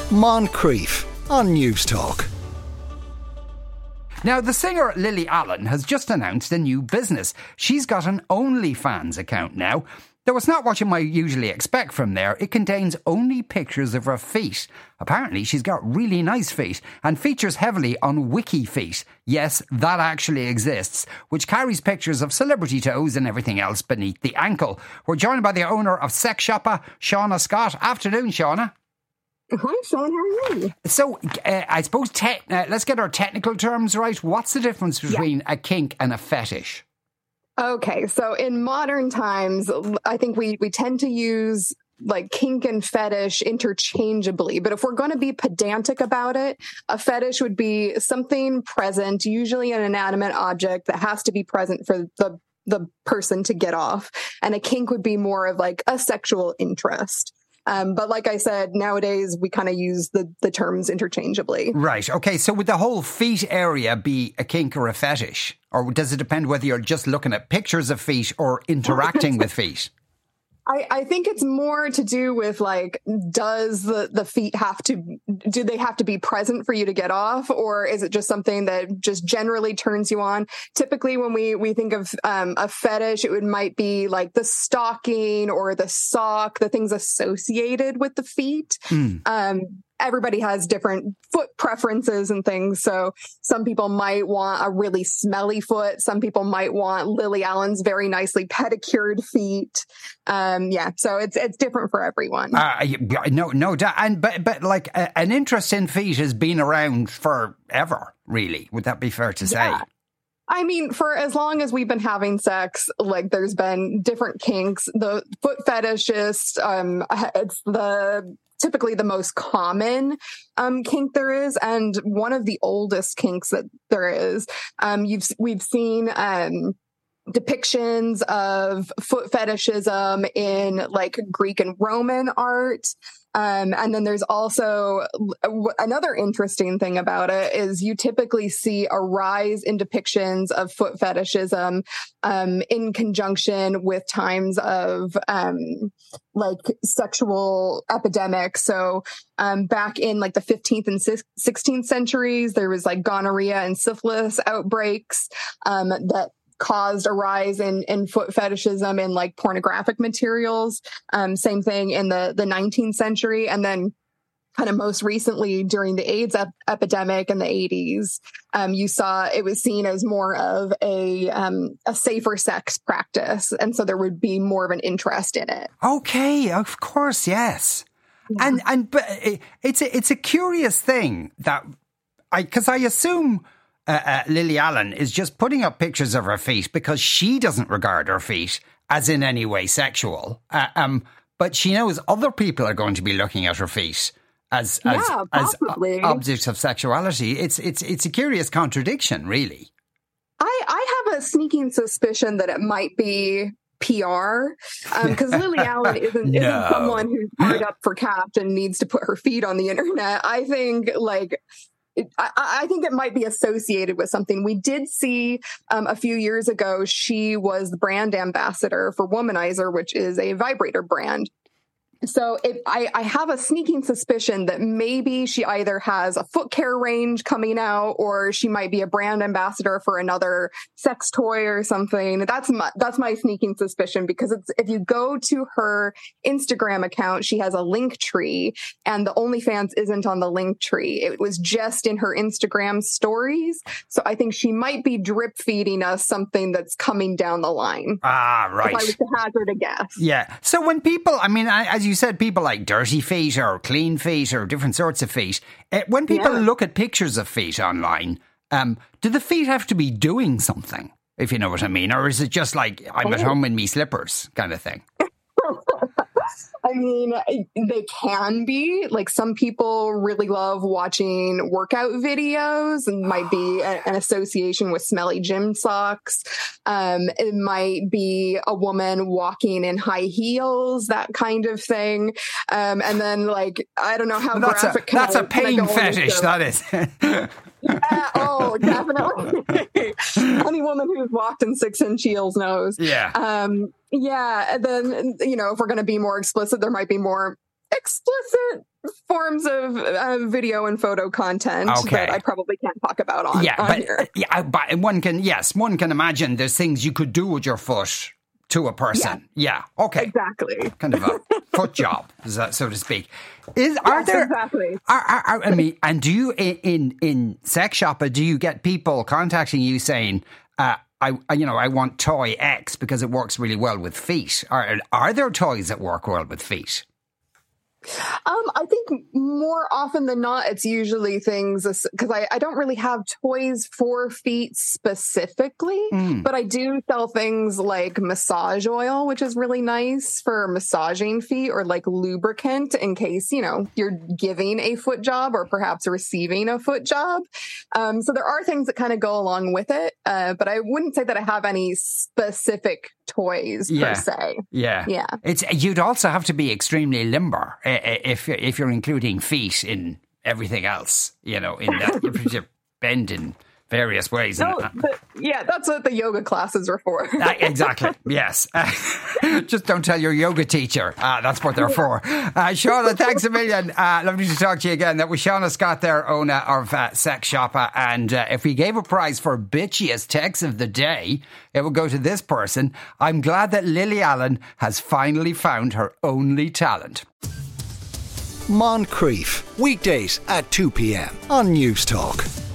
Moncrief on News Talk. Now, the singer Lily Allen has just announced a new business. She's got an OnlyFans account now. Though it's not what you might usually expect from there, it contains only pictures of her feet. Apparently, she's got really nice feet and features heavily on WikiFeet. Yes, that actually exists, which carries pictures of celebrity toes and everything else beneath the ankle. We're joined by the owner of Sex Shopper, Shauna Scott. Afternoon, Shauna. Hi, Sean. How are you? So, I suppose, let's get our technical terms right. What's the difference between a kink and a fetish? Okay, so in modern times, I think we tend to use like kink and fetish interchangeably. But if we're going to be pedantic about it, a fetish would be something present, usually an inanimate object that has to be present for the person to get off. And a kink would be more of like a sexual interest. But like I said, nowadays we kind of use the terms interchangeably. Right. Okay. So would the whole feet area be a kink or a fetish? Or does it depend whether you're just looking at pictures of feet or interacting with feet? I think it's more to do with like, does the feet do they have to be present for you to get off? Or is it just something that just generally turns you on? Typically when we think of a fetish, might be like the stocking or the sock, the things associated with the feet. Everybody has different foot preferences and things. So some people might want a really smelly foot. Some people might want Lily Allen's very nicely pedicured feet. So it's different for everyone. No doubt. And but like an interest in feet has been around forever, really. Would that be fair to say? Yeah. I mean, for as long as we've been having sex, like there's been different kinks. The foot fetishist, it's typically the most common kink there is, and one of the oldest kinks that there is. We've seen depictions of foot fetishism in like Greek and Roman art. And then there's also another interesting thing about it is you typically see a rise in depictions of foot fetishism in conjunction with times of like sexual epidemics. So back in like the 15th and 16th centuries, there was like gonorrhea and syphilis outbreaks that caused a rise in foot fetishism in like pornographic materials. Same thing in the 19th century. And then kind of most recently during the AIDS epidemic in the 80s, you saw it was seen as more of a safer sex practice. And so there would be more of an interest in it. Okay, of course, yes. Yeah. But it's a curious thing that because I assume Lily Allen is just putting up pictures of her feet because she doesn't regard her feet as in any way sexual. But she knows other people are going to be looking at her feet as objects of sexuality. It's a curious contradiction, really. I have a sneaking suspicion that it might be PR, because Lily Allen isn't someone who's hard up for cash and needs to put her feet on the internet. I think I think it might be associated with something. We did see a few years ago, she was the brand ambassador for Womanizer, which is a vibrator brand. So I have a sneaking suspicion that maybe she either has a foot care range coming out or she might be a brand ambassador for another sex toy or something. That's my sneaking suspicion, because if you go to her Instagram account, she has a link tree and the OnlyFans isn't on the link tree. It was just in her Instagram stories. So I think she might be drip feeding us something that's coming down the line. Ah, right. If I was to hazard a guess. Yeah. So when people, as you said, people like dirty feet or clean feet or different sorts of feet. When people look at pictures of feet online, do the feet have to be doing something, if you know what I mean? Or is it just like, I'm at home in me slippers kind of thing? I mean, they can be. Like, some people really love watching workout videos, and might be an association with smelly gym socks. It might be a woman walking in high heels, that kind of thing. And then, like, I don't know how graphic. That's a pain fetish, that is. Yeah, definitely. Any woman who's walked in 6-inch heels knows. Yeah. Yeah. And then, if we're going to be more explicit, there might be more explicit forms of video and photo content that I probably can't talk about on here. But one can imagine there's things you could do with your foot to a person. Yeah. Okay. Exactly. Kind of a foot job, so to speak. Exactly. I mean, and do you in Sex Shoppa, do you get people contacting you saying, I want toy X because it works really well with feet? Are there toys that work well with feet? I think more often than not, it's usually things because I don't really have toys for feet specifically, but I do sell things like massage oil, which is really nice for massaging feet, or like lubricant in case, you're giving a foot job or perhaps receiving a foot job. So there are things that kind of go along with it, but I wouldn't say that I have any specific toys per se. Yeah. You'd also have to be extremely limber if you're including feet in everything else, in that you bend in various ways. That's what the yoga classes are for. Exactly. Yes. Just don't tell your yoga teacher. That's what they're for. Shauna, thanks a million. Lovely to talk to you again. That was Shauna Scott there, owner of Sex Shoppa. And if we gave a prize for bitchiest text of the day, it would go to this person. I'm glad that Lily Allen has finally found her only talent. Moncrief, weekdays at 2 p.m. on News Talk.